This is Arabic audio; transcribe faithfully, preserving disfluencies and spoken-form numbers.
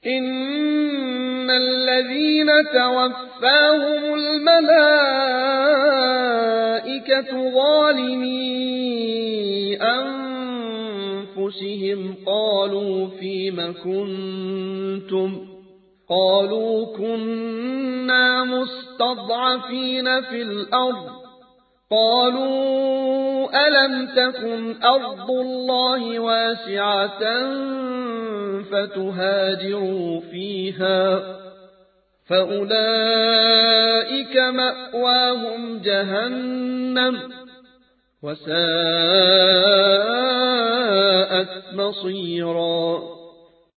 إن الذين توفاهم الملائكة ظالمي أنفسهم قالوا فيم كنتم قالوا كنا مستضعفين في الأرض قالوا ألم تكن أرض الله واسعة فتهاجروا فيها فأولئك مأواهم جهنم وساءت مصيرا